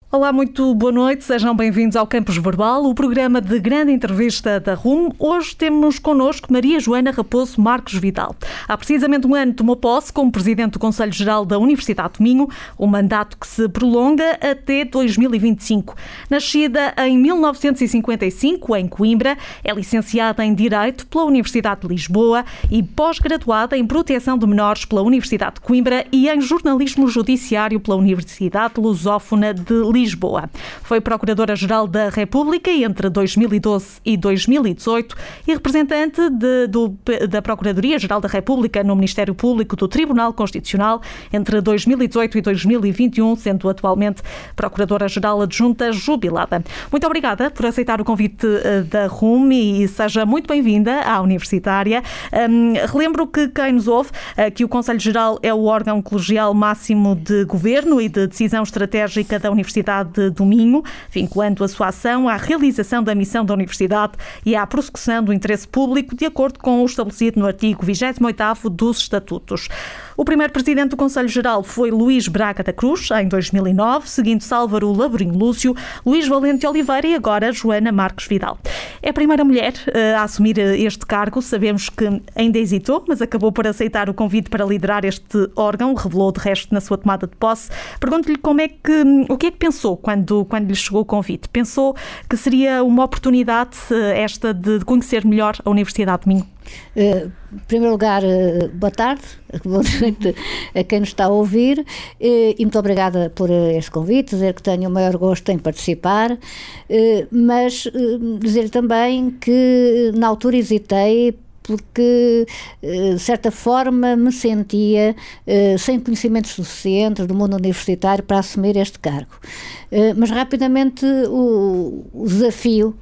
Olá, muito boa noite, sejam bem-vindos ao Campus Verbal, o programa de grande entrevista da RUM. Hoje temos connosco Maria Joana Raposo Marques Vidal. Há precisamente um ano tomou posse como Presidente do Conselho Geral da Universidade do Minho, um mandato que se prolonga até 2025. Nascida em 1955 em Coimbra, é licenciada em Direito pela Universidade de Lisboa e pós-graduada em Proteção de Menores pela Universidade de Coimbra e em Jornalismo Judiciário pela Universidade Lusófona de Lisboa. Foi Procuradora-Geral da República entre 2012 e 2018 e representante da Procuradoria-Geral da República no Ministério Público do Tribunal Constitucional entre 2018 e 2021, sendo atualmente Procuradora-Geral Adjunta jubilada. Muito obrigada por aceitar o convite da RUM e seja muito bem-vinda à Universitária. Relembro que quem nos ouve, que o Conselho Geral é o órgão colegial máximo de governo e de decisão estratégica da Universidade do Minho, vinculando a sua ação à realização da missão da Universidade e à prossecução do interesse público, de acordo com o estabelecido no artigo 28º dos Estatutos. O primeiro Presidente do Conselho Geral foi Luís Braga da Cruz, em 2009, seguindo-se Álvaro Laborinho Lúcio, Luís Valente Oliveira e agora Joana Marques Vidal. É a primeira mulher a assumir este cargo. Sabemos que ainda hesitou, mas acabou por aceitar o convite para liderar este órgão, revelou de resto na sua tomada de posse. Pergunto-lhe o que é que pensou quando lhe chegou o convite? Pensou que seria uma oportunidade esta de conhecer melhor a Universidade de Minho? Em primeiro lugar, boa tarde, boa noite a quem nos está a ouvir e muito obrigada por este convite, dizer que tenho o maior gosto em participar, mas dizer também que na altura hesitei porque, de certa forma, me sentia sem conhecimentos suficientes do mundo universitário para assumir este cargo. Mas rapidamente o desafio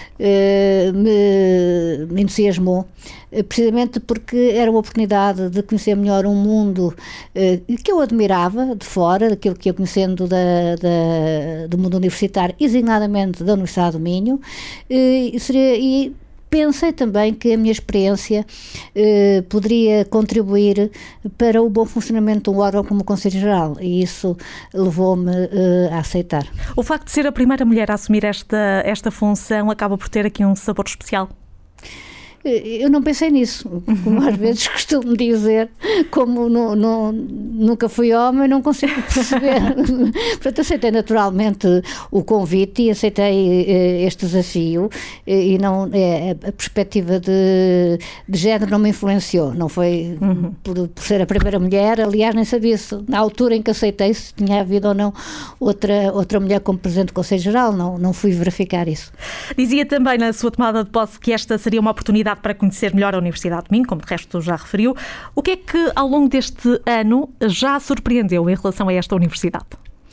me entusiasmou, precisamente porque era uma oportunidade de conhecer melhor um mundo que eu admirava de fora, daquilo que eu conhecendo do mundo universitário, designadamente da Universidade do Minho, e pensei também que a minha experiência poderia contribuir para o bom funcionamento de um órgão como o Conselho Geral, e isso levou-me a aceitar. O facto de ser a primeira mulher a assumir esta função acaba por ter aqui um sabor especial? Eu não pensei nisso, como às vezes costumo dizer, como nunca fui homem, não consigo perceber. Portanto, aceitei naturalmente o convite e aceitei este desafio, e não, a perspectiva de género não me influenciou, não foi por ser a primeira mulher. Aliás, nem sabia se na altura em que aceitei se tinha havido ou não outra mulher como Presidente do Conselho Geral, não fui verificar isso. Dizia também na sua tomada de posse que esta seria uma oportunidade para conhecer melhor a Universidade de Minho, como de resto já referiu. O que é que ao longo deste ano já surpreendeu em relação a esta universidade?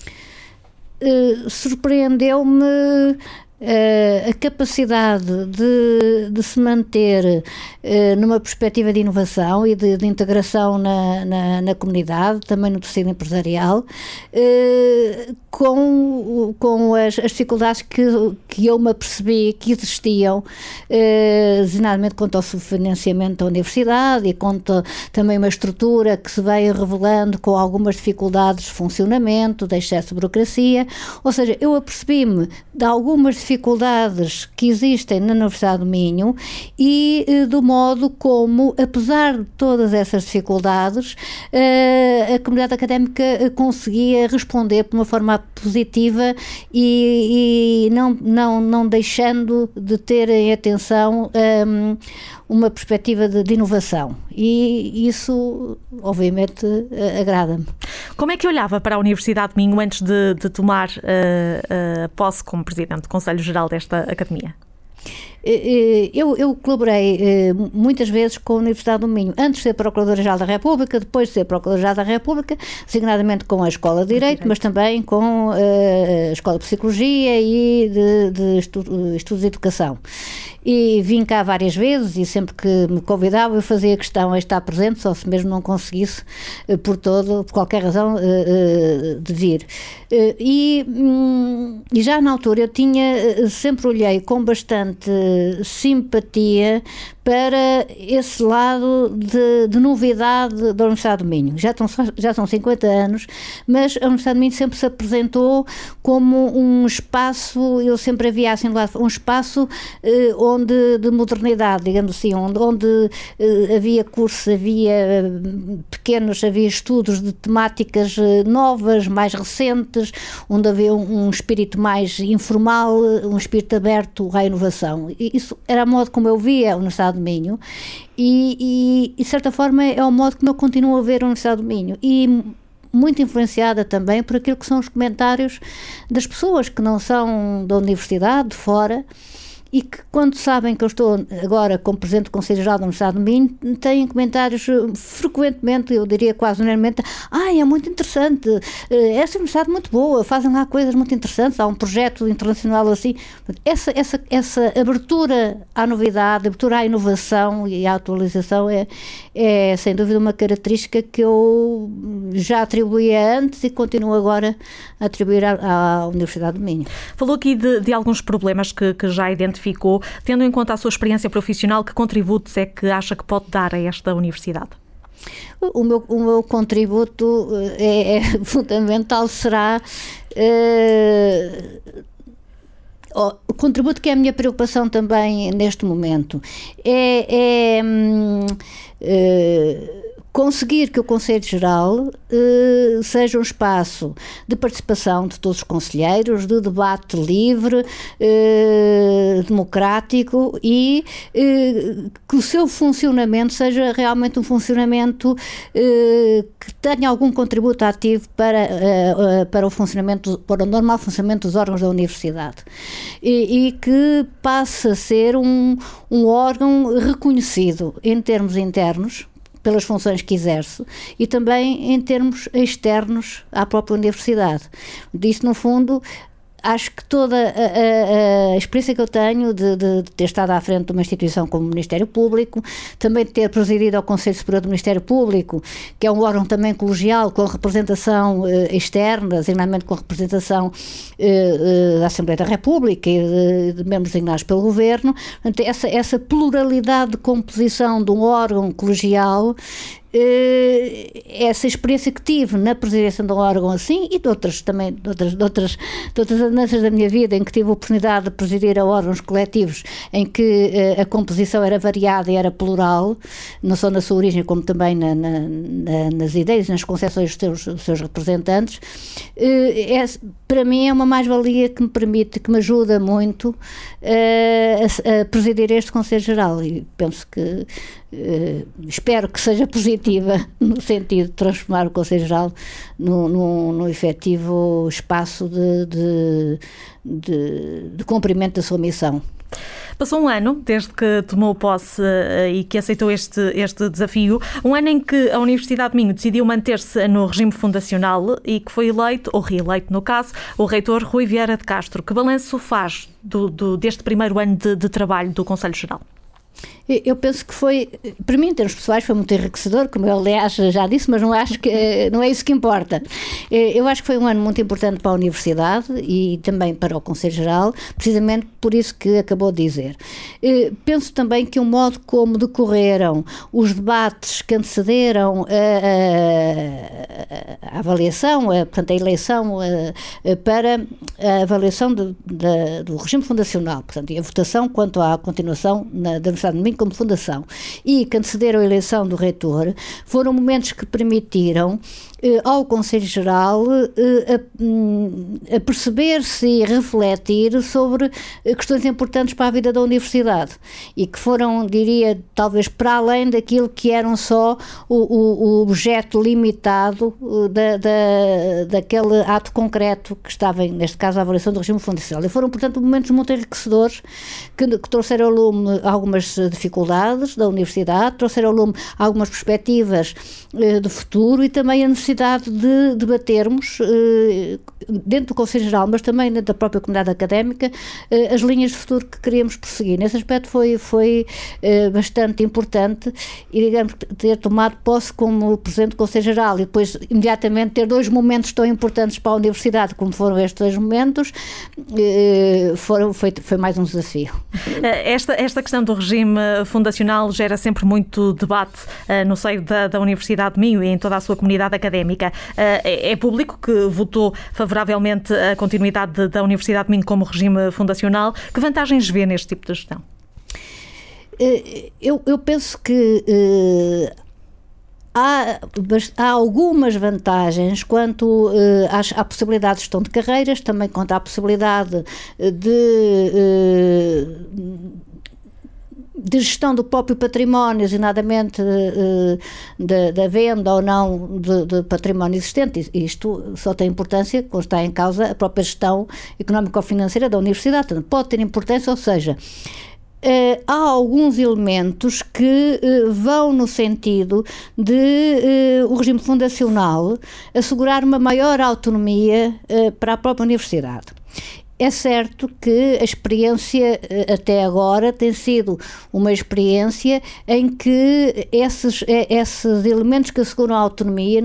Surpreendeu-me a capacidade de se manter numa perspectiva de inovação e de integração na comunidade, também no tecido empresarial, com as dificuldades que eu me apercebi que existiam, designadamente quanto ao subfinanciamento da universidade e quanto também uma estrutura que se veio revelando com algumas dificuldades de funcionamento, de excesso de burocracia. Ou seja, eu apercebi-me de algumas dificuldades que existem na Universidade do Minho e do modo como, apesar de todas essas dificuldades, a comunidade académica conseguia responder de uma forma positiva e não deixando de ter em atenção uma perspectiva de inovação, e isso obviamente agrada-me. Como é que olhava para a Universidade de Minho antes de tomar posse como Presidente do Conselho Geral desta Academia? Eu colaborei muitas vezes com a Universidade do Minho, antes de ser Procuradora-Geral da República, depois de ser Procuradora-Geral da República, designadamente com a Escola de Direito, mas também com a Escola de Psicologia e de Estudos de Educação. E vim cá várias vezes e sempre que me convidavam eu fazia questão a estar presente, só se mesmo não conseguisse, por qualquer razão, de vir. E já na altura eu sempre olhei com bastante simpatia para esse lado de novidade da Universidade do Minho. Já são 50 anos, mas a Universidade do Minho sempre se apresentou como um espaço, eu sempre havia assim um espaço de modernidade, digamos assim, onde havia cursos, havia havia estudos de temáticas novas, mais recentes, onde havia um espírito mais informal, um espírito aberto à inovação. E isso era o modo como eu via a Universidade do Minho e de certa forma é o modo como eu continuo a ver a Universidade do Minho e muito influenciada também por aquilo que são os comentários das pessoas que não são da universidade, de fora, e que quando sabem que eu estou agora como Presidente do Conselho Geral da Universidade do Minho, têm comentários frequentemente, eu diria quase unanimemente, é muito interessante, essa universidade é muito boa, fazem lá coisas muito interessantes, há um projeto internacional assim. Essa abertura à novidade, abertura à inovação e à atualização é sem dúvida uma característica que eu já atribuía antes e continuo agora a atribuir à Universidade do Minho. Falou aqui de alguns problemas que já identificou. Tendo em conta a sua experiência profissional, que contributos é que acha que pode dar a esta universidade? O meu contributo fundamental será o contributo que é a minha preocupação também neste momento. Conseguir que o Conselho Geral seja um espaço de participação de todos os conselheiros, de debate livre, democrático e que o seu funcionamento seja realmente um funcionamento que tenha algum contributo ativo para o normal funcionamento dos órgãos da universidade e que passe a ser um órgão reconhecido em termos internos, pelas funções que exerce, e também em termos externos à própria universidade. Disso, no fundo, acho que toda a experiência que eu tenho de ter estado à frente de uma instituição como o Ministério Público, também de ter presidido ao Conselho Superior do Ministério Público, que é um órgão também colegial, com representação externa, designadamente com a representação da Assembleia da República e de membros designados pelo Governo. Portanto, essa pluralidade de composição de um órgão colegial, essa experiência que tive na presidência de um órgão assim e de outras andanças da minha vida em que tive a oportunidade de presidir a órgãos coletivos em que a composição era variada e era plural, não só na sua origem como também nas ideias, nas concepções dos seus representantes, para mim é uma mais-valia que me permite, que me ajuda muito a presidir este Conselho Geral e penso que espero que seja positiva no sentido de transformar o Conselho Geral num efetivo espaço de cumprimento da sua missão. Passou um ano desde que tomou posse e que aceitou este desafio, um ano em que a Universidade de Minho decidiu manter-se no regime fundacional e que foi eleito, ou reeleito no caso, o reitor Rui Vieira de Castro. Que balanço faz deste primeiro ano de trabalho do Conselho Geral? Eu penso que foi, para mim, em termos pessoais, foi muito enriquecedor, como eu, aliás, já disse, mas não é isso que importa. Eu acho que foi um ano muito importante para a Universidade e também para o Conselho Geral, precisamente por isso que acabou de dizer. Penso também que o modo como decorreram os debates que antecederam a avaliação, portanto, a eleição para a avaliação do regime fundacional, portanto, e a votação quanto à continuação da Universidade de Minho como fundação e que antecederam a eleição do reitor, foram momentos que permitiram ao Conselho Geral a perceber-se e refletir sobre questões importantes para a vida da Universidade e que foram, diria, talvez para além daquilo que eram só o objeto limitado daquele ato concreto que estava, neste caso, a avaliação do regime fundacional. E foram, portanto, momentos muito enriquecedores que trouxeram ao lume algumas dificuldades da Universidade, trouxeram ao lume algumas perspectivas de futuro e também a necessidade necessidade de debatermos dentro do Conselho Geral, mas também dentro da própria comunidade académica, as linhas de futuro que queríamos prosseguir. Nesse aspecto foi bastante importante e, digamos, ter tomado posse como Presidente do Conselho Geral e depois imediatamente ter 2 momentos tão importantes para a Universidade como foram estes 2 momentos, foi mais um desafio. Esta questão do regime fundacional gera sempre muito debate no seio da Universidade de Minho e em toda a sua comunidade académica. É público que votou favoravelmente a continuidade da Universidade de Minho como regime fundacional. Que vantagens vê neste tipo de gestão? Eu penso que há algumas vantagens quanto à possibilidade de gestão de carreiras, também quanto à possibilidade de gestão do próprio património, designadamente da venda ou não de património existente. Isto só tem importância quando está em causa a própria gestão económico-financeira da universidade. Portanto, pode ter importância, ou seja, há alguns elementos que vão no sentido de o regime fundacional assegurar uma maior autonomia para a própria universidade. É certo que a experiência até agora tem sido uma experiência em que esses elementos que asseguram a autonomia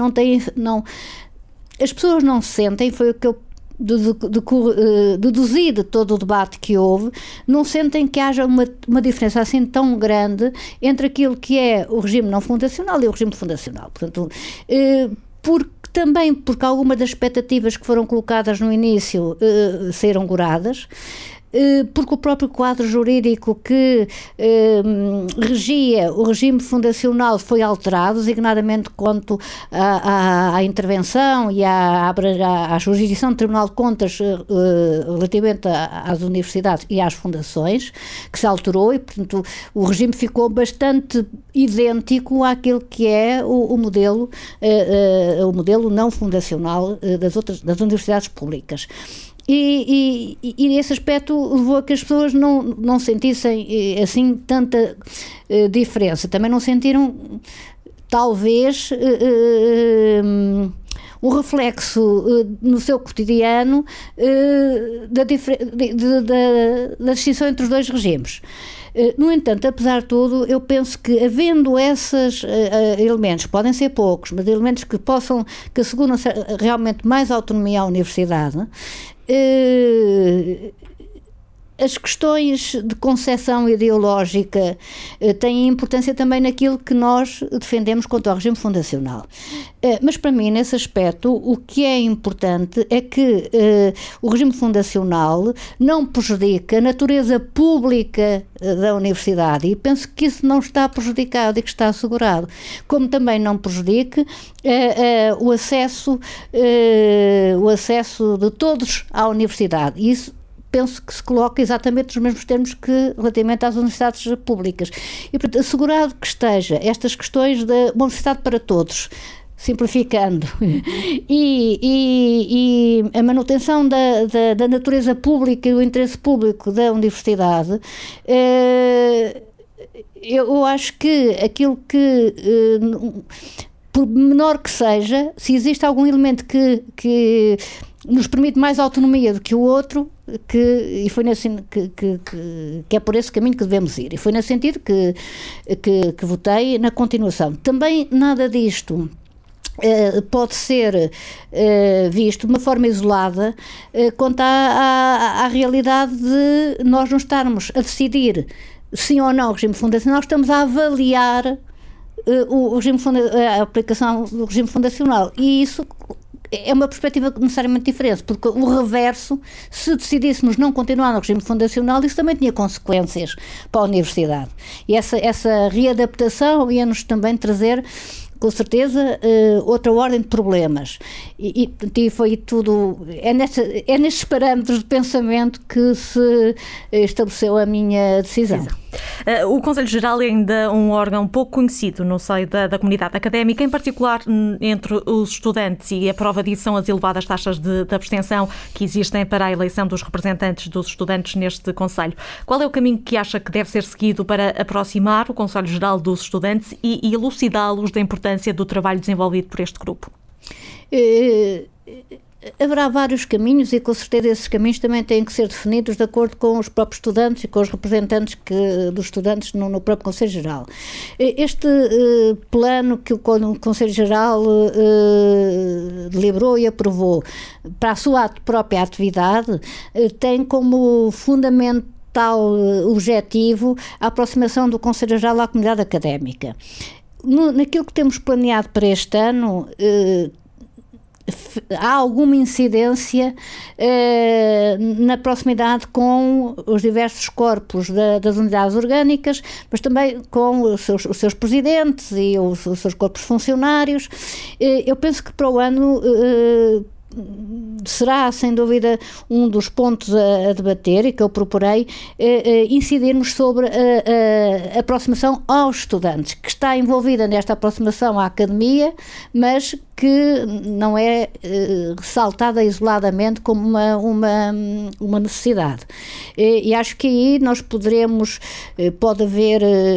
as pessoas não sentem, foi o que eu deduzi de todo o debate que houve, não sentem que haja uma diferença assim tão grande entre aquilo que é o regime não fundacional e o regime fundacional. Portanto, também porque algumas das expectativas que foram colocadas no início saíram goradas, porque o próprio quadro jurídico que regia o regime fundacional foi alterado, designadamente quanto à intervenção e à jurisdição do Tribunal de Contas relativamente às universidades e às fundações, que se alterou e, portanto, o regime ficou bastante idêntico àquilo que é o modelo não fundacional das universidades públicas. E nesse aspecto levou a que as pessoas não sentissem assim tanta diferença. Também não sentiram, talvez, um reflexo no seu cotidiano da distinção entre os 2 regimes. No entanto, apesar de tudo, eu penso que havendo esses elementos, podem ser poucos, mas elementos que asseguram realmente mais autonomia à universidade, as questões de concepção ideológica têm importância também naquilo que nós defendemos quanto ao regime fundacional. Mas para mim, nesse aspecto, o que é importante é que o regime fundacional não prejudica a natureza pública da universidade, e penso que isso não está prejudicado e que está assegurado, como também não prejudique o acesso de todos à universidade. Isso penso que se coloca exatamente nos mesmos termos que relativamente às universidades públicas. E, portanto, assegurado que esteja estas questões da universidade para todos, simplificando, e a manutenção da natureza pública e do interesse público da universidade, eu acho que aquilo que, por menor que seja, se existe algum elemento que nos permite mais autonomia do que o outro, e foi nesse que é por esse caminho que devemos ir. E foi nesse sentido que votei na continuação. Também nada disto pode ser visto de uma forma isolada quanto à realidade de nós não estarmos a decidir sim ou não o regime fundacional, estamos a avaliar a aplicação do regime fundacional, e isso é uma perspectiva necessariamente diferente, porque o reverso, se decidíssemos não continuar no regime fundacional, isso também tinha consequências para a universidade. E essa readaptação ia-nos também trazer, com certeza, outra ordem de problemas. E foi tudo... É nestes parâmetros de pensamento que se estabeleceu a minha decisão. O Conselho Geral é ainda um órgão pouco conhecido no seio da comunidade académica, em particular entre os estudantes, e a prova disso são as elevadas taxas de abstenção que existem para a eleição dos representantes dos estudantes neste Conselho. Qual é o caminho que acha que deve ser seguido para aproximar o Conselho Geral dos estudantes e elucidá-los da importância do trabalho desenvolvido por este grupo? Haverá vários caminhos e com certeza esses caminhos também têm que ser definidos de acordo com os próprios estudantes e com os representantes dos estudantes no próprio Conselho Geral. Este plano que o Conselho Geral deliberou e aprovou para a sua própria atividade tem como fundamental objetivo a aproximação do Conselho Geral à comunidade académica. Naquilo que temos planeado para este ano, há alguma incidência na proximidade com os diversos corpos das unidades orgânicas, mas também com os seus presidentes e os seus corpos funcionários. Eu penso que para o ano será, sem dúvida, um dos pontos a debater e que eu procurei incidirmos sobre a aproximação aos estudantes, que está envolvida nesta aproximação à academia, mas que não é ressaltada isoladamente como uma necessidade. E acho que aí nós pode haver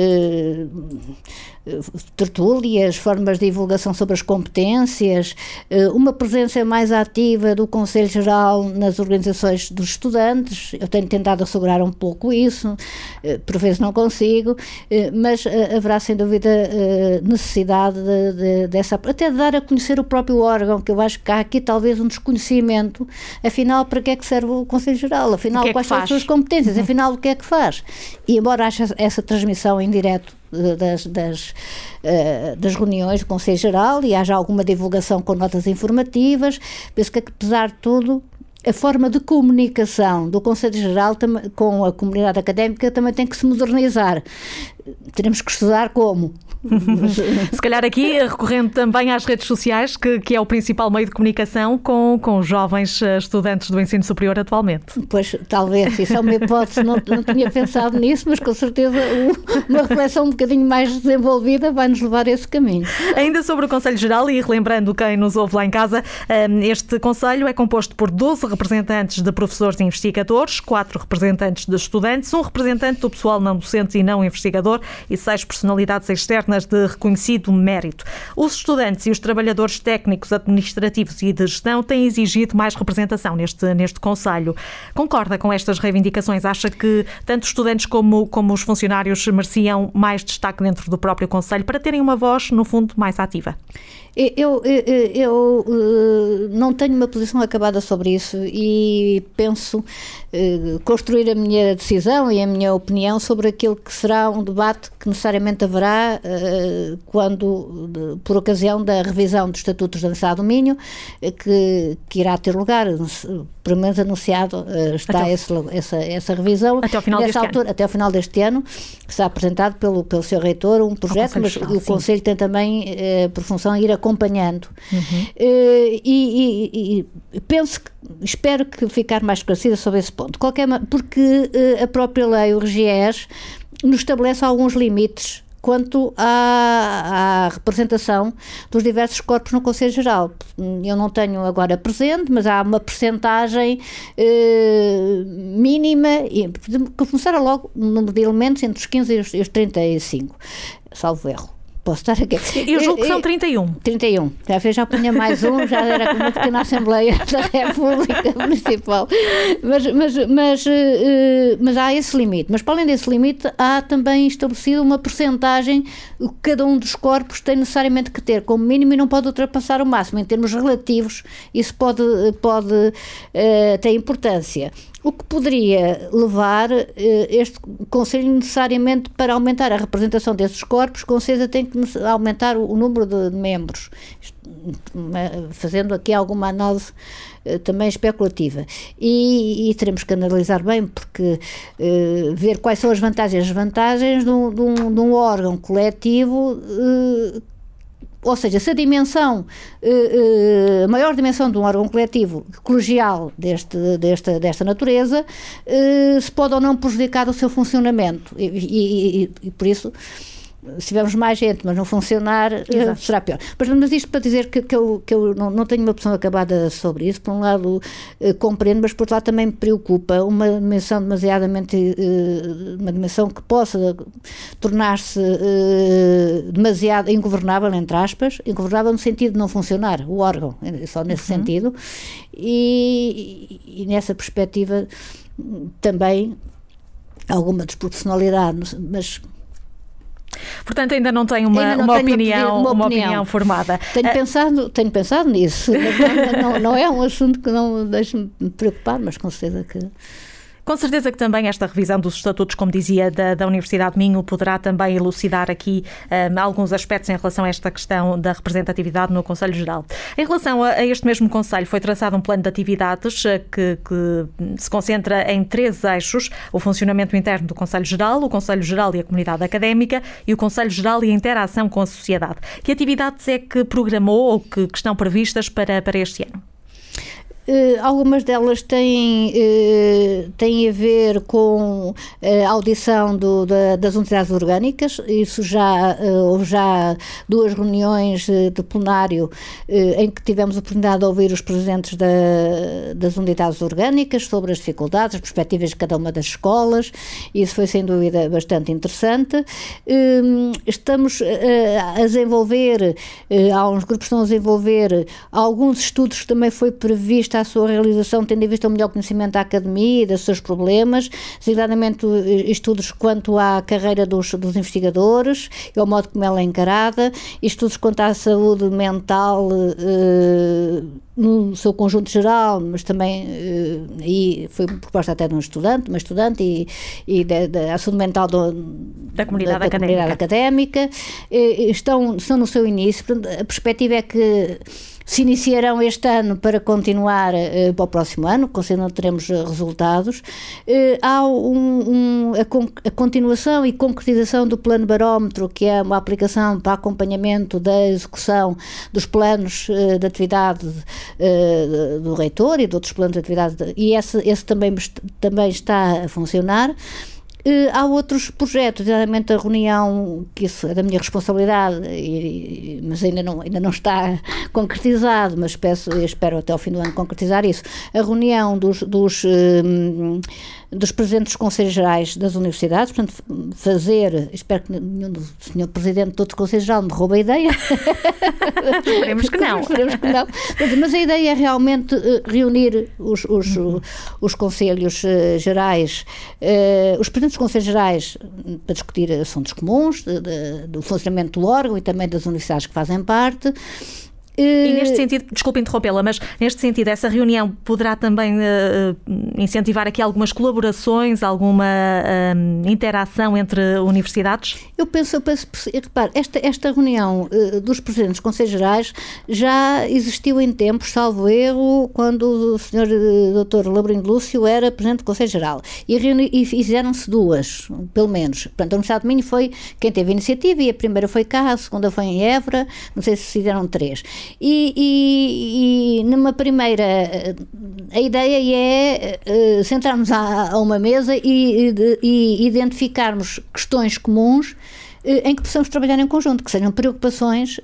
tertúlias, formas de divulgação sobre as competências, uma presença mais ativa do Conselho Geral nas organizações dos estudantes. Eu tenho tentado assegurar um pouco isso, por vezes não consigo, mas haverá sem dúvida necessidade dessa, até de dar a conhecer o próprio órgão, que eu acho que há aqui talvez um desconhecimento, afinal para que é que serve o Conselho Geral, afinal quais são as suas competências, afinal o que é que faz. E embora haja essa transmissão em direto das reuniões do Conselho Geral e haja alguma divulgação com notas informativas, penso que apesar de tudo a forma de comunicação do Conselho Geral com a comunidade académica também tem que se modernizar. Teremos que estudar como. Se calhar aqui recorrendo também às redes sociais, que é o principal meio de comunicação com os jovens estudantes do ensino superior atualmente. Pois, talvez, isso é uma hipótese, não tinha pensado nisso, mas com certeza uma reflexão um bocadinho mais desenvolvida vai nos levar a esse caminho. Ainda sobre o Conselho Geral, e relembrando quem nos ouve lá em casa, este Conselho é composto por 12 representantes de professores e investigadores, 4 representantes de estudantes, 1 representante do pessoal não docente e não investigador e 6 personalidades externas de reconhecido mérito. Os estudantes e os trabalhadores técnicos, administrativos e de gestão têm exigido mais representação neste Conselho. Concorda com estas reivindicações? Acha que tanto os estudantes como os funcionários mereciam mais destaque dentro do próprio Conselho para terem uma voz, no fundo, mais ativa? Eu não tenho uma posição acabada sobre isso e penso construir a minha decisão e a minha opinião sobre aquilo que será um debate que necessariamente haverá por ocasião da revisão dos Estatutos da Universidade do Minho, que irá ter lugar, pelo menos anunciado está essa revisão até ao final deste ano. Até ao final deste ano, que será apresentado pelo Sr. Reitor um projeto, mas o Conselho tem também por função ir acompanhando. E espero que ficar mais esclarecida sobre esse ponto. Porque a própria lei, o RGES, nos estabelece alguns limites quanto à representação dos diversos corpos no Conselho Geral. Eu não tenho agora presente, mas há uma percentagem mínima, que começará logo no número de elementos entre os 15 e os 35, salvo erro. Posso estar aqui. Eu julgo que são 31. 31. Já punha mais um, já era como uma pequena Assembleia da República Municipal. Mas há esse limite. Mas para além desse limite, há também estabelecido uma percentagem que cada um dos corpos tem necessariamente que ter como mínimo e não pode ultrapassar o máximo. Em termos relativos, isso pode ter importância. O que poderia levar este Conselho necessariamente para aumentar a representação desses corpos, com certeza tem que aumentar o número de membros, fazendo aqui alguma análise também especulativa. E teremos que analisar bem, porque ver quais são as vantagens e desvantagens de um órgão coletivo. Ou seja, se a maior dimensão de um órgão coletivo colegial desta natureza se pode ou não prejudicar o seu funcionamento e por isso se tivermos mais gente, mas não funcionar, será pior. Mas isto para dizer que eu não tenho uma opção acabada sobre isso. Por um lado, compreendo, mas por outro lado também me preocupa uma dimensão uma dimensão que possa tornar-se demasiado ingovernável, entre aspas, ingovernável no sentido de não funcionar, o órgão, só nesse sentido, e nessa perspectiva também alguma desproporcionalidade, mas... Portanto, ainda não tem uma opinião formada. Tenho pensado nisso. Não é um assunto que não deixa-me preocupar, mas com certeza que também esta revisão dos estatutos, como dizia, da Universidade de Minho, poderá também elucidar aqui alguns aspectos em relação a esta questão da representatividade no Conselho Geral. Em relação a este mesmo Conselho, foi traçado um plano de atividades que se concentra em 3 eixos: o funcionamento interno do Conselho Geral, o Conselho Geral e a comunidade académica e o Conselho Geral e a interação com a sociedade. Que atividades é que programou ou que estão previstas para este ano? Algumas delas têm a ver com a audição das unidades orgânicas. Isso houve já 2 reuniões de plenário em que tivemos a oportunidade de ouvir os presidentes das unidades orgânicas sobre as dificuldades, as perspectivas de cada uma das escolas. Isso foi sem dúvida bastante interessante. Estamos a desenvolver, há uns grupos que estão a desenvolver alguns estudos que também foi previsto a sua realização, tendo em vista o melhor conhecimento da academia e dos seus problemas, designadamente estudos quanto à carreira dos investigadores e ao modo como ela é encarada, estudos quanto à saúde mental no seu conjunto geral, mas também aí foi proposta até de uma estudante e da saúde mental da comunidade académica. Estão no seu início. A perspectiva é que se iniciarão este ano para continuar para o próximo ano, considerando que teremos resultados. Há a continuação e concretização do plano barómetro, que é uma aplicação para acompanhamento da execução dos planos de atividade do reitor e de outros planos de atividade, e esse também está a funcionar. Há outros projetos, exatamente a reunião, que isso é da minha responsabilidade, mas ainda não está concretizado, mas espero até ao fim do ano concretizar isso. A reunião dos presidentes dos Conselhos Gerais das universidades, portanto, espero que nenhum do senhor presidente de outro Conselho Geral me roube a ideia. Esperemos que não. Mas a ideia é realmente reunir os Conselhos Gerais, os presidentes dos Conselhos Gerais, para discutir assuntos comuns, do funcionamento do órgão e também das universidades que fazem parte. E neste sentido, desculpe interrompê-la, mas neste sentido, essa reunião poderá também incentivar aqui algumas colaborações, alguma interação entre universidades? Eu penso, repare, esta reunião dos presidentes dos Conselhos Gerais já existiu em tempos, salvo erro, quando o Sr. Dr. Labrindo Lúcio era presidente do Conselho Geral. E fizeram-se 2, pelo menos. Portanto, a Universidade de Minho foi quem teve a iniciativa, e a primeira foi cá, a segunda foi em Évora, não sei se fizeram 3. E numa primeira, a ideia é sentarmos a uma mesa e identificarmos questões comuns em que possamos trabalhar em conjunto, que sejam preocupações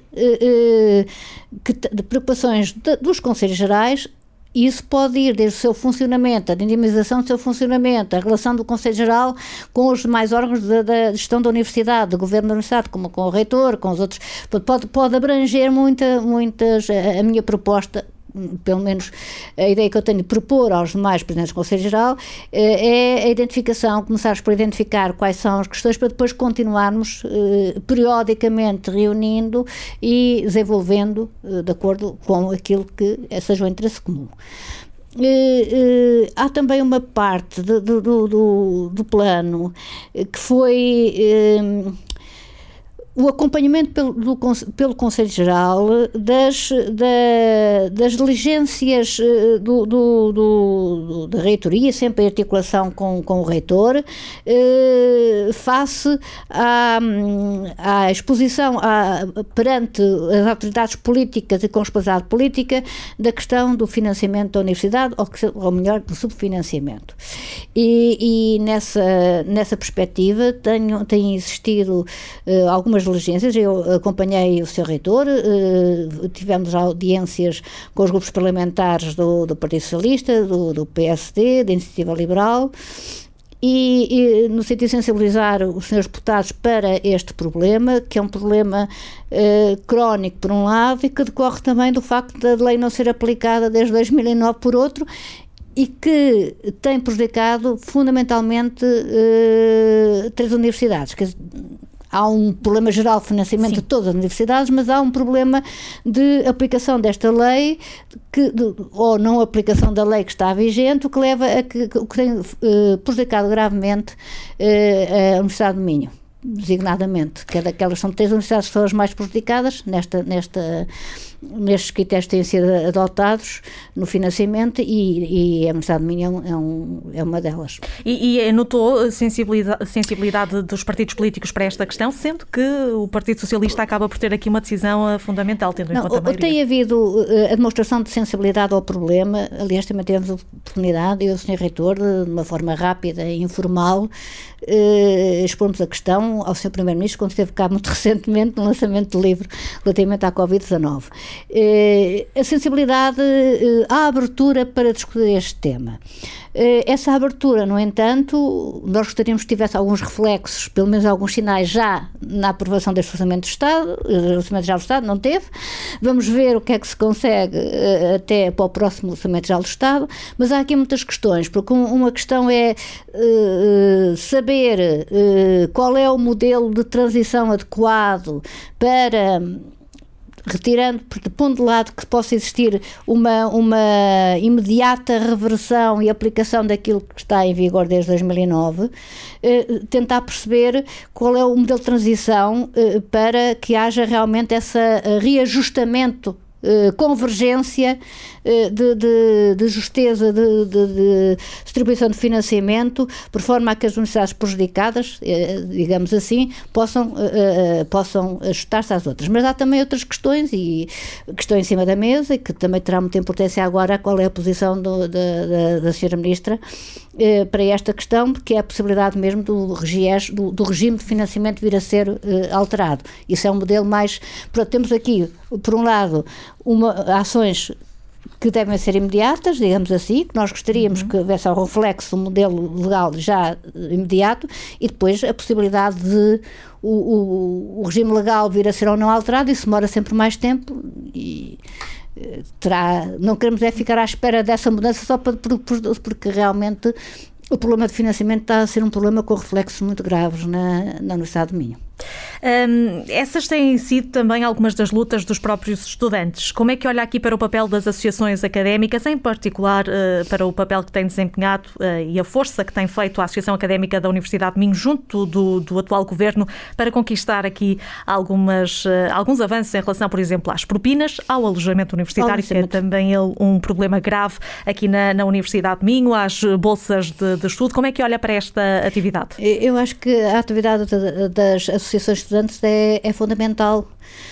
dos Conselhos Gerais. E isso pode ir desde o seu funcionamento, a dinamização do seu funcionamento, a relação do Conselho Geral com os demais órgãos da gestão da universidade, do governo da universidade, como com o reitor, com os outros. Pode abranger muitas. A minha proposta, pelo menos a ideia que eu tenho de propor aos demais presidentes do Conselho Geral, é a identificação, começarmos por identificar quais são as questões para depois continuarmos periodicamente reunindo e desenvolvendo de acordo com aquilo que seja o interesse comum. Há também uma parte do plano que foi o acompanhamento pelo Conselho Geral das diligências da reitoria, sempre em articulação com o reitor, face à exposição perante as autoridades políticas e com responsabilidade política da questão do financiamento da universidade, ou melhor, do subfinanciamento. E nessa perspectiva têm existido algumas diligências. Eu acompanhei o Sr. Reitor, tivemos audiências com os grupos parlamentares do Partido Socialista, do PSD, da Iniciativa Liberal, e no sentido de sensibilizar os senhores deputados para este problema, que é um problema crónico por um lado, e que decorre também do facto da lei não ser aplicada desde 2009 por outro, e que tem prejudicado fundamentalmente 3 universidades. Há um problema geral de financiamento de todas as universidades, mas há um problema de aplicação desta lei, ou não aplicação da lei que está vigente, o que leva a que tem prejudicado gravemente a Universidade do Minho, designadamente, que é daquelas, são 3 universidades que são as mais prejudicadas nestes critérios que têm sido adotados no financiamento, e a Universidade de Minho é uma delas. E notou sensibilidade dos partidos políticos para esta questão, sendo que o Partido Socialista acaba por ter aqui uma decisão fundamental, tendo em conta a maioria. Tem havido a demonstração de sensibilidade ao problema. Aliás, também tivemos a oportunidade, eu e o Sr. Reitor, de uma forma rápida e informal, expomos a questão ao Sr. Primeiro-Ministro, quando esteve cá muito recentemente no lançamento do livro relativamente à Covid-19. A sensibilidade, a abertura para discutir este tema. Essa abertura, no entanto, nós gostaríamos que tivesse alguns reflexos, pelo menos alguns sinais já na aprovação deste Orçamento do Estado. O Orçamento Geral do Estado não teve. Vamos ver o que é que se consegue até para o próximo Orçamento Geral do Estado, mas há aqui muitas questões, porque uma questão é saber qual é o modelo de transição adequado para, pondo de lado que possa existir uma imediata reversão e aplicação daquilo que está em vigor desde 2009, tentar perceber qual é o modelo de transição para que haja realmente esse reajustamento, convergência de justeza de distribuição de financiamento, por forma a que as universidades prejudicadas, digamos assim, possam ajustar-se às outras. Mas há também outras questões que estão em cima da mesa e que também terá muita importância agora, qual é a posição da Sra. Ministra para esta questão, porque é a possibilidade mesmo do regime de financiamento vir a ser alterado. Isso é um modelo mais... Pronto, temos aqui, por um lado, ações que devem ser imediatas, digamos assim, que nós gostaríamos que houvesse um reflexo, um modelo legal já imediato, e depois a possibilidade de o regime legal vir a ser ou não alterado. Isso demora sempre mais tempo e não queremos ficar à espera dessa mudança só porque realmente o problema de financiamento está a ser um problema com reflexos muito graves na Universidade do Minho. Essas têm sido também algumas das lutas dos próprios estudantes. Como é que olha aqui para o papel das associações académicas, em particular para o papel que tem desempenhado e a força que tem feito a Associação Académica da Universidade de Minho junto do atual governo para conquistar aqui alguns avanços em relação, por exemplo, às propinas, ao alojamento universitário, que é também um problema grave aqui na Universidade de Minho, às bolsas de estudo. Como é que olha para esta atividade? Eu acho que a atividade das associações de estudantes é fundamental.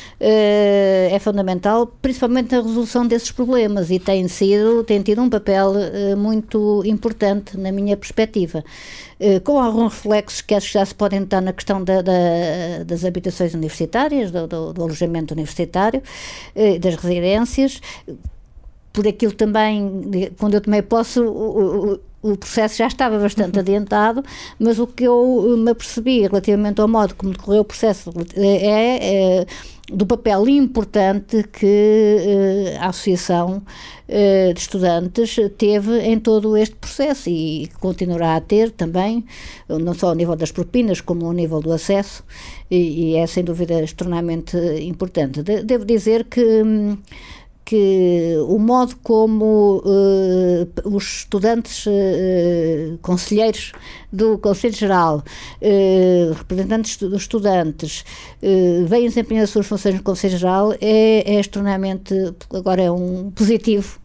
É fundamental, principalmente na resolução desses problemas, e tem tido um papel muito importante na minha perspectiva, com alguns reflexos que acho que já se podem notar na questão das habitações universitárias, do alojamento universitário, das residências, por aquilo também, quando eu tomei posse, o processo já estava bastante adiantado, mas o que eu me apercebi relativamente ao modo como decorreu o processo é do papel importante que a Associação de Estudantes teve em todo este processo e continuará a ter também, não só ao nível das propinas, como ao nível do acesso, e é sem dúvida extremamente importante. Devo dizer que que o modo como os estudantes, conselheiros do Conselho Geral, representantes dos estudantes, vêm desempenhar as suas funções no Conselho Geral é extremamente, agora é um positivo,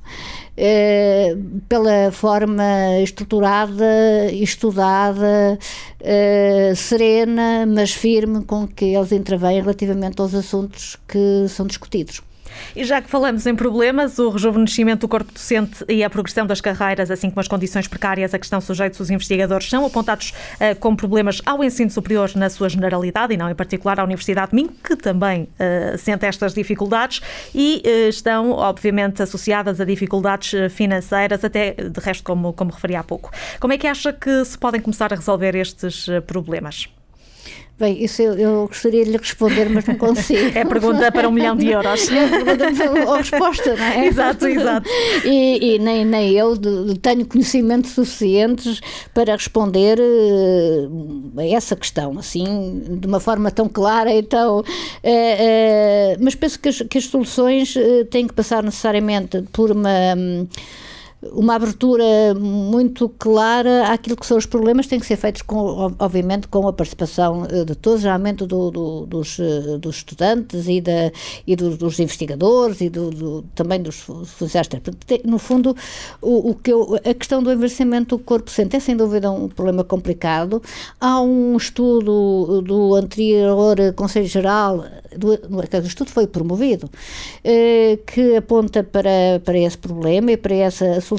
pela forma estruturada, estudada, serena, mas firme com que eles intervêm relativamente aos assuntos que são discutidos. E já que falamos em problemas, o rejuvenescimento do corpo docente e a progressão das carreiras, assim como as condições precárias a que estão sujeitos os investigadores, são apontados como problemas ao ensino superior na sua generalidade e não em particular à Universidade de Minho, que também sente estas dificuldades e estão obviamente associadas a dificuldades financeiras, até de resto como referi há pouco. Como é que acha que se podem começar a resolver estes problemas? Bem, isso eu gostaria de lhe responder, mas não consigo. É pergunta para 1 milhão de euros. É pergunta ou resposta, não é? Exato. E nem eu tenho conhecimentos suficientes para responder a essa questão, assim, de uma forma tão clara e tão... mas penso que as soluções têm que passar necessariamente por uma abertura muito clara àquilo que são os problemas, têm que ser feitos obviamente com a participação de todos, geralmente dos estudantes e dos investigadores e também dos funcionários. No fundo, a questão do envelhecimento do corpo docente é sem dúvida um problema complicado. Há um estudo do anterior Conselho Geral, o estudo foi promovido, que aponta para esse problema e para essa solução.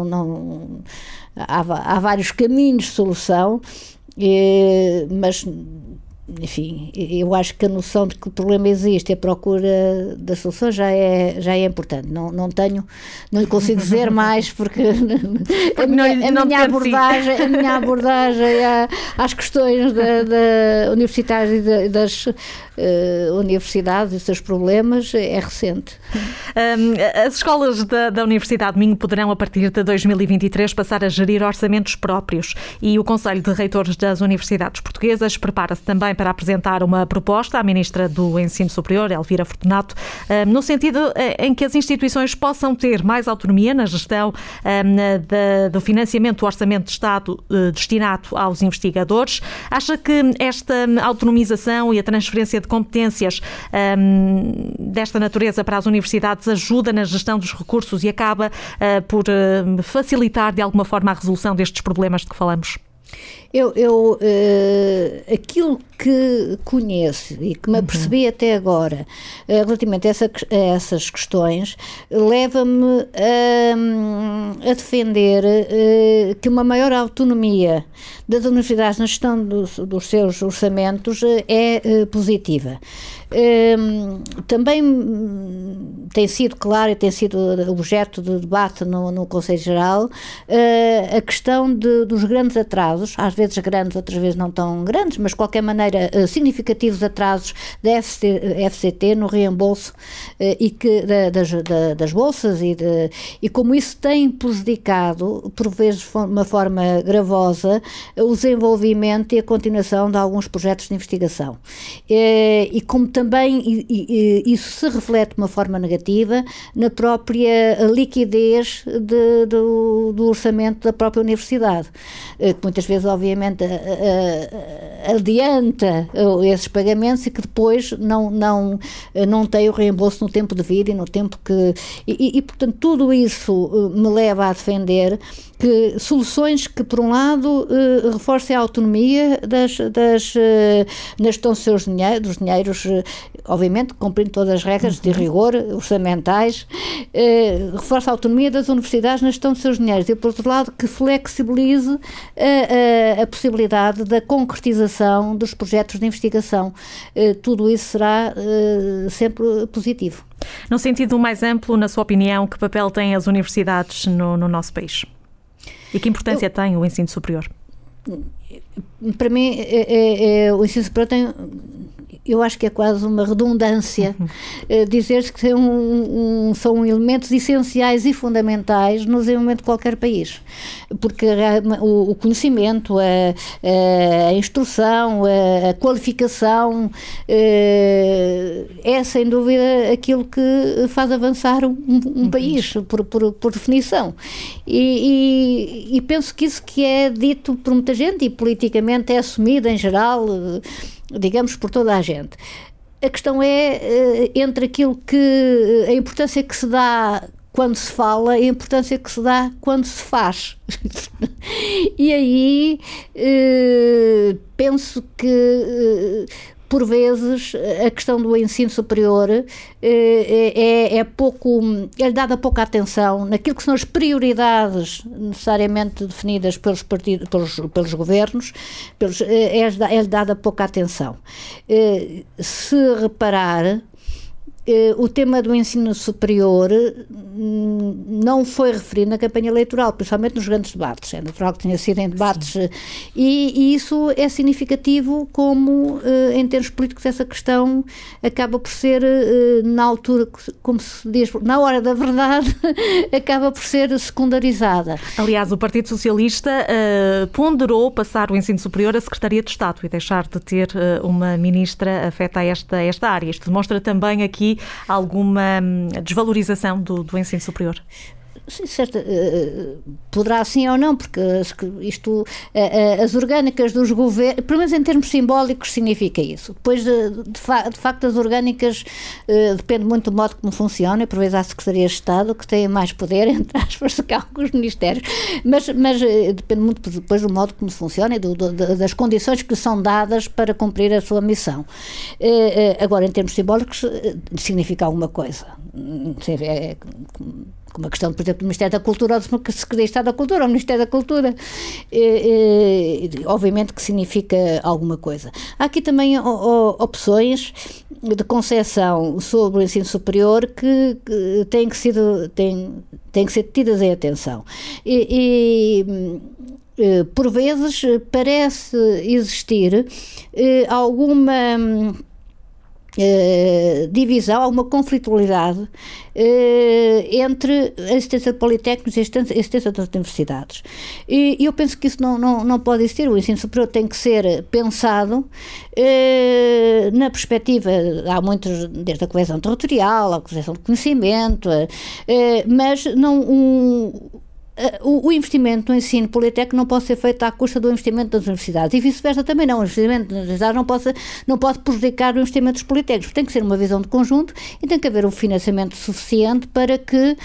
Há vários caminhos de solução, mas enfim, eu acho que a noção de que o problema existe e a procura da solução já é importante. Não lhe consigo dizer mais porque a minha abordagem às questões da universitárias e das universidades e os seus problemas é recente. As escolas da Universidade de Minho poderão, a partir de 2023, passar a gerir orçamentos próprios e o Conselho de Reitores das Universidades Portuguesas prepara-se também para apresentar uma proposta à Ministra do Ensino Superior, Elvira Fortunato, no sentido em que as instituições possam ter mais autonomia na gestão do financiamento do Orçamento de Estado destinado aos investigadores. Acha que esta autonomização e a transferência de competências desta natureza para as universidades ajuda na gestão dos recursos e acaba por facilitar de alguma forma a resolução destes problemas de que falamos? Aquilo que conheço e que me apercebi até agora relativamente a essas questões leva-me a defender que uma maior autonomia das universidades na gestão dos seus orçamentos é positiva. Também tem sido claro e tem sido objeto de debate no Conselho Geral a questão dos grandes atrasos, às vezes grandes, outras vezes não tão grandes, mas de qualquer maneira significativos atrasos da FCT no reembolso das bolsas e como isso tem prejudicado, por vezes de uma forma gravosa, o desenvolvimento e a continuação de alguns projetos de investigação. E como também isso se reflete de uma forma negativa na própria liquidez do orçamento da própria universidade, que muitas vezes, obviamente, adianta esses pagamentos e que depois não tem o reembolso no tempo devido e no tempo que... E portanto, tudo isso me leva a defender que soluções que, por um lado, reforcem a autonomia na gestão dos dinheiros, obviamente, cumprindo todas as regras de rigor orçamentais, reforça a autonomia das universidades na gestão dos seus dinheiros e, por outro lado, que flexibilize a possibilidade da concretização dos projetos de investigação. Tudo isso será sempre positivo. No sentido mais amplo, na sua opinião, que papel têm as universidades no nosso país? E que importância tem o ensino superior? Para mim, o ensino superior tem... eu acho que é quase uma redundância dizer-se que são elementos essenciais e fundamentais no desenvolvimento de qualquer país, porque o conhecimento, a instrução, a qualificação é sem dúvida aquilo que faz avançar um país, por definição, e penso que isso que é dito por muita gente e politicamente é assumido em geral, digamos, por toda a gente. A questão é entre aquilo que a importância que se dá quando se fala e a importância que se dá quando se faz. E aí penso que por vezes a questão do ensino superior é dada pouca atenção naquilo que são as prioridades necessariamente definidas pelos partidos, pelos governos, é dada pouca atenção. Se reparar, o tema do ensino superior não foi referido na campanha eleitoral, principalmente nos grandes debates. É natural que tenha sido em debates, e isso é significativo como, em termos políticos, essa questão acaba por ser, na altura, como se diz, na hora da verdade, acaba por ser secundarizada. Aliás, o Partido Socialista ponderou passar o ensino superior à Secretaria de Estado e deixar de ter uma ministra afeta a esta área. Isto demonstra também aqui alguma desvalorização do ensino superior? Sim, certo. Poderá sim ou não, porque isto, as orgânicas dos governos, pelo menos em termos simbólicos, significa isso. Depois, de facto, as orgânicas depende muito do modo como funcionam, e por vezes há Secretarias de Estado que têm mais poder, entre aspas, do que alguns ministérios, mas depende muito depois do modo como funciona e das condições que são dadas para cumprir a sua missão. Agora, em termos simbólicos, significa alguma coisa. Como a questão, por exemplo, do Ministério da Cultura, ou do Secretário de Estado da Cultura, ou do Ministério da Cultura, obviamente que significa alguma coisa. Há aqui também opções de concepção sobre o ensino superior que têm que ser tidas em atenção. Por vezes parece existir alguma divisão, alguma conflitualidade entre a existência de politécnicos e a existência das universidades. E eu penso que isso não pode existir. O ensino superior tem que ser pensado na perspectiva, há muitos, desde a coesão territorial, a coesão de conhecimento, mas não o investimento no ensino politécnico não pode ser feito à custa do investimento das universidades, e vice-versa também não. O investimento das universidades não pode prejudicar o investimento dos politécnicos. Tem que ser uma visão de conjunto e tem que haver um financiamento suficiente para que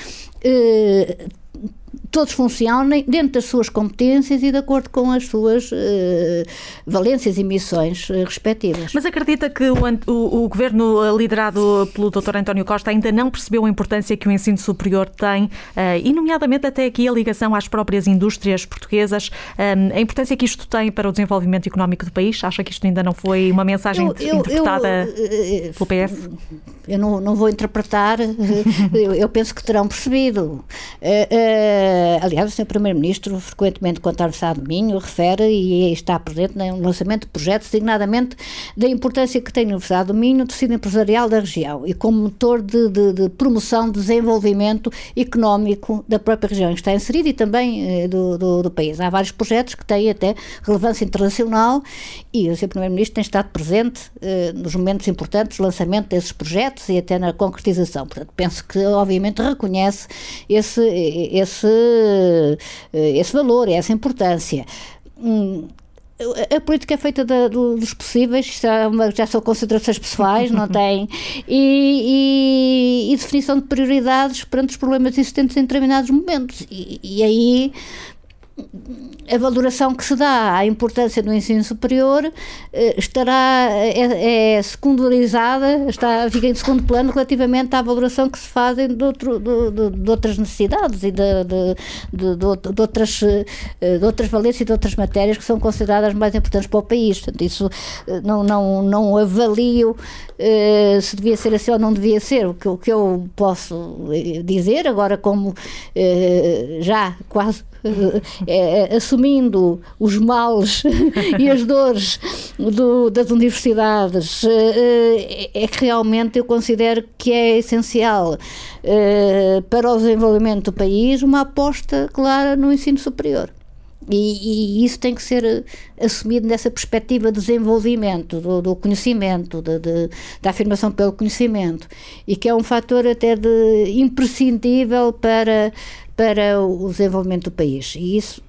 todos funcionem dentro das suas competências e de acordo com as suas valências e missões respectivas. Mas acredita que o governo liderado pelo Dr. António Costa ainda não percebeu a importância que o ensino superior tem, e nomeadamente até aqui a ligação às próprias indústrias portuguesas, a importância que isto tem para o desenvolvimento económico do país? Acha que isto ainda não foi uma mensagem interpretada pelo PS? Eu não vou interpretar, eu penso que terão percebido. Aliás, o Sr. Primeiro-Ministro, frequentemente, quando está no Estado de Minho, refere e está presente no lançamento de projetos, designadamente da importância que tem a Universidade do Minho, do tecido empresarial da região e como motor de promoção, de desenvolvimento económico da própria região em que está inserida e também do país. Há vários projetos que têm até relevância internacional e o Sr. Primeiro-Ministro tem estado presente nos momentos importantes do lançamento desses projetos e até na concretização. Portanto, penso que, obviamente, reconhece esse valor, essa importância. A política é feita dos possíveis, já são considerações pessoais, não tem, e definição de prioridades perante os problemas existentes em determinados momentos, e aí a valoração que se dá à importância do ensino superior é secundarizada, fica em segundo plano relativamente à valoração que se fazem de outras necessidades e de outras valências e de outras matérias que são consideradas mais importantes para o país. Portanto, isso não avalio se devia ser assim ou não devia ser. O que eu posso dizer agora, como já quase assumindo os males e as dores das universidades, é que realmente eu considero que é essencial para o desenvolvimento do país uma aposta clara no ensino superior. E isso tem que ser assumido nessa perspectiva de desenvolvimento do conhecimento, da afirmação pelo conhecimento, e que é um fator até imprescindível para o desenvolvimento do país. E isso,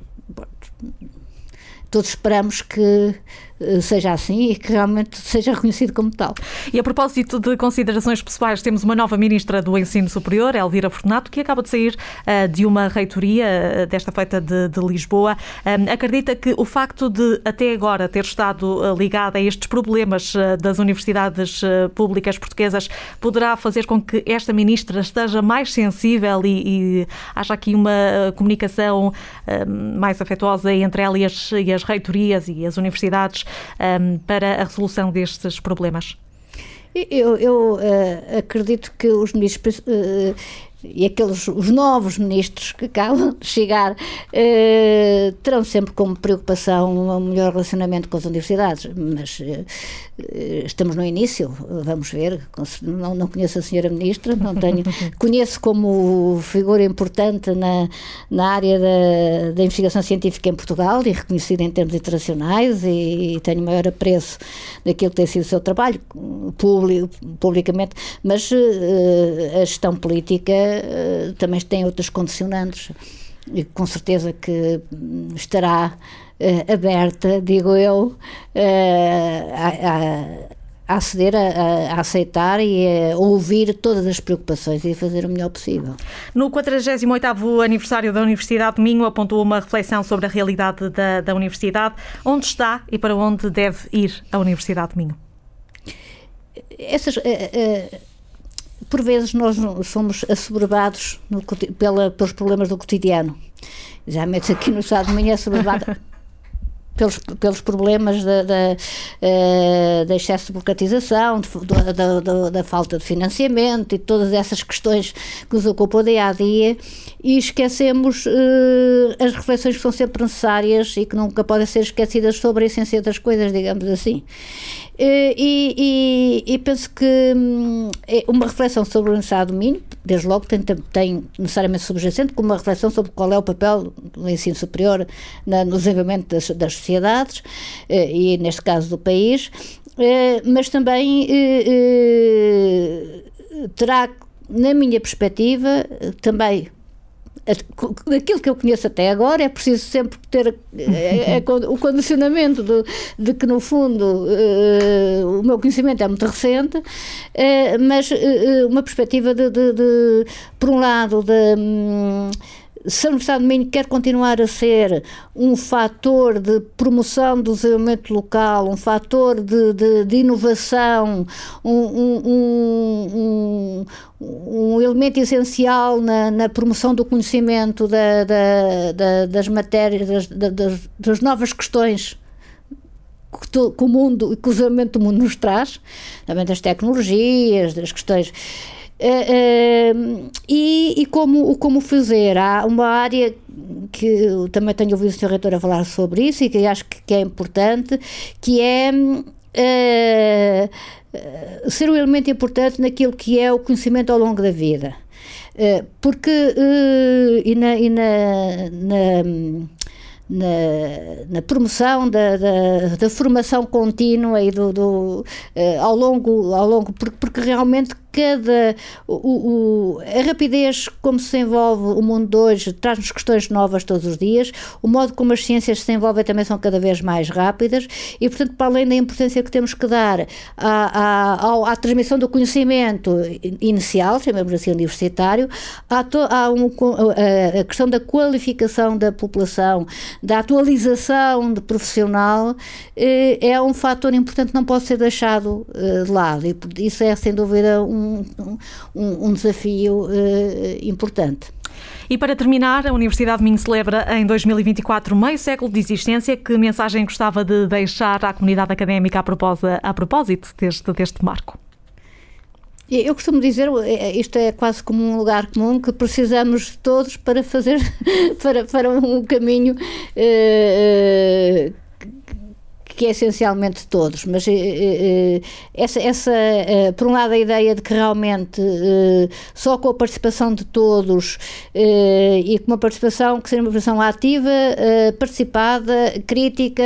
todos esperamos que seja assim e que realmente seja reconhecido como tal. E a propósito de considerações pessoais, temos uma nova Ministra do Ensino Superior, Elvira Fortunato, que acaba de sair de uma reitoria, desta feita de Lisboa. Acredita que o facto de até agora ter estado ligada a estes problemas das universidades públicas portuguesas poderá fazer com que esta Ministra esteja mais sensível e haja aqui uma comunicação mais afetuosa entre ela e as reitorias e as universidades para a resolução destes problemas? Eu acredito que os ministros e os novos ministros que acabam de chegar terão sempre como preocupação um melhor relacionamento com as universidades, mas estamos no início, vamos ver. Não conheço a senhora ministra, conheço como figura importante na área da investigação científica em Portugal e reconhecida em termos internacionais, e tenho maior apreço daquilo que tem sido o seu trabalho publicamente, mas a gestão política também tem outras condicionantes e com certeza que estará aberta, digo eu, a aceder, a aceitar e a ouvir todas as preocupações e a fazer o melhor possível. No 48º aniversário da Universidade de Minho, apontou uma reflexão sobre a realidade da universidade. Onde está e para onde deve ir a Universidade de Minho? Por vezes nós somos assoberbados pelos problemas do cotidiano. Já metes aqui no Estado de Minho, é assoberbado pelos problemas da excesso de burocratização, da falta de financiamento e todas essas questões que nos ocupam dia a dia, e esquecemos as reflexões que são sempre necessárias e que nunca podem ser esquecidas sobre a essência das coisas, digamos assim. E penso que uma reflexão sobre o Universidade do Minho, desde logo, tem necessariamente subjacente com uma reflexão sobre qual é o papel do ensino superior no desenvolvimento das sociedades e, neste caso, do país, mas também terá, na minha perspectiva, também daquilo que eu conheço até agora, é preciso sempre ter o condicionamento de que, no fundo, o meu conhecimento é muito recente, mas uma perspectiva por um lado, se a Universidade de Minho quer continuar a ser um fator de promoção do desenvolvimento local, um fator de inovação, um elemento essencial na promoção do conhecimento das matérias, das novas questões que o mundo e que o desenvolvimento do mundo nos traz, também das tecnologias, das questões. E como fazer? Há uma área que eu também tenho ouvido o Sr. Reitor a falar sobre isso e que acho que é importante, que é ser um elemento importante naquilo que é o conhecimento ao longo da vida, porque na promoção da formação contínua e ao longo porque realmente a rapidez como se desenvolve o mundo de hoje traz-nos questões novas todos os dias, o modo como as ciências se desenvolvem também são cada vez mais rápidas e, portanto, para além da importância que temos que dar à transmissão do conhecimento inicial, chamamos assim universitário, há a questão da qualificação da população, da atualização de profissional, é um fator importante que não pode ser deixado de lado, e isso é sem dúvida um desafio importante. E para terminar, a Universidade de Minho celebra em 2024 meio século de existência. Que mensagem gostava de deixar à comunidade académica a propósito deste marco? Eu costumo dizer, isto é quase como um lugar comum, que precisamos de todos para fazer, para um caminho que é essencialmente todos, mas por um lado a ideia de que realmente só com a participação de todos e com uma participação que seja uma participação ativa, participada, crítica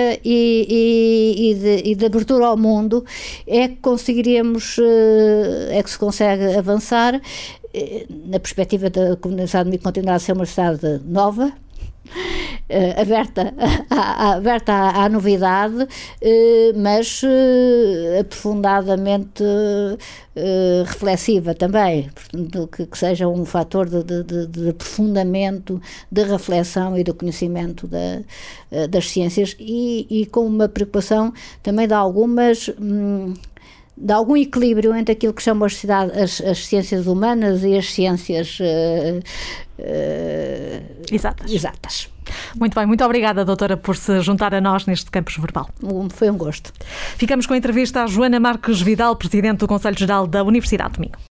e de abertura ao mundo, é que conseguiríamos, é que se consegue avançar na perspectiva da comunidade de continuar a ser uma cidade nova, aberta à novidade, mas aprofundadamente reflexiva também, portanto, que seja um fator de aprofundamento, de reflexão e do conhecimento das ciências e com uma preocupação também de algum equilíbrio entre aquilo que chamam as ciências humanas e as ciências exatas. Muito bem, muito obrigada, doutora, por se juntar a nós neste Campus Verbal. Foi um gosto. Ficamos com a entrevista à Joana Marques Vidal, presidente do Conselho Geral da Universidade de Minho.